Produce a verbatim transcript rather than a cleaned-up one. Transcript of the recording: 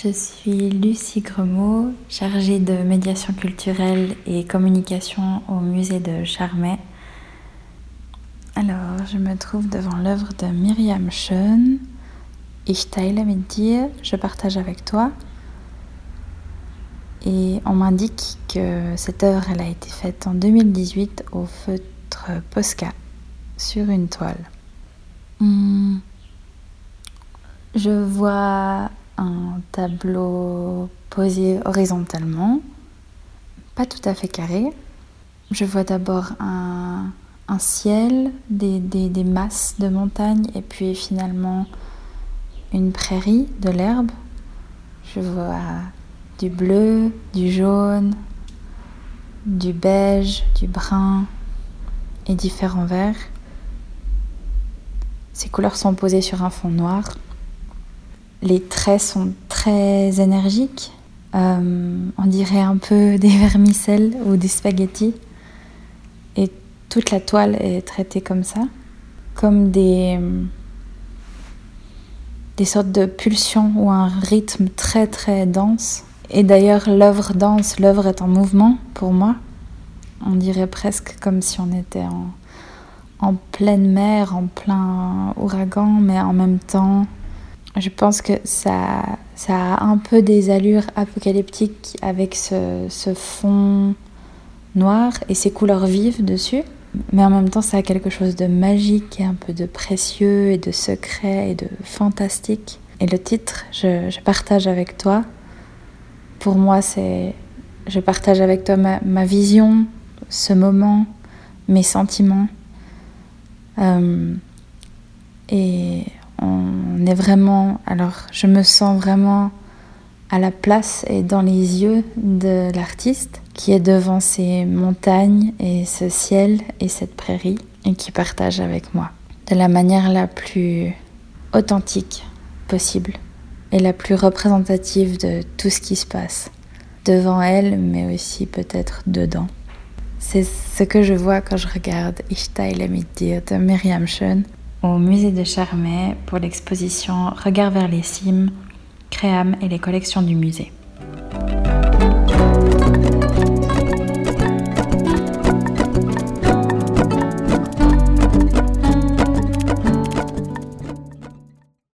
Je suis Lucie Gremaud, chargée de médiation culturelle et communication au musée de Charmey. Alors, je me trouve devant l'œuvre de Miriam Schön. Ich teile mit dir, je partage avec toi. Et on m'indique que cette œuvre elle a été faite en deux mille dix-huit au feutre Posca sur une toile. Hum, je vois un tableau posé horizontalement, pas tout à fait carré. Je vois d'abord un, un ciel, des, des, des masses de montagnes et puis finalement une prairie, de l'herbe. Je vois du bleu, du jaune, du beige, du brun et différents verts. Ces couleurs sont posées sur un fond noir. Les traits sont très énergiques. Euh, on dirait un peu des vermicelles ou des spaghettis. Et toute la toile est traitée comme ça, comme des, des sortes de pulsions ou un rythme très très dense. Et d'ailleurs, l'œuvre danse, l'œuvre est en mouvement pour moi. On dirait presque comme si on était en, en pleine mer, en plein ouragan, mais en même temps, je pense que ça, ça a un peu des allures apocalyptiques avec ce, ce fond noir et ces couleurs vives dessus. Mais en même temps, ça a quelque chose de magique et un peu de précieux et de secret et de fantastique. Et le titre, je, je partage avec toi. Pour moi, c'est je partage avec toi ma, ma vision, ce moment, mes sentiments. Euh, et on est vraiment, alors je me sens vraiment à la place et dans les yeux de l'artiste qui est devant ces montagnes et ce ciel et cette prairie et qui partage avec moi de la manière la plus authentique possible et la plus représentative de tout ce qui se passe devant elle, mais aussi peut-être dedans. C'est ce que je vois quand je regarde Ich teile mit dir de Miriam Schön au musée de Charmey pour l'exposition Regard vers les cimes, Créam et les collections du musée.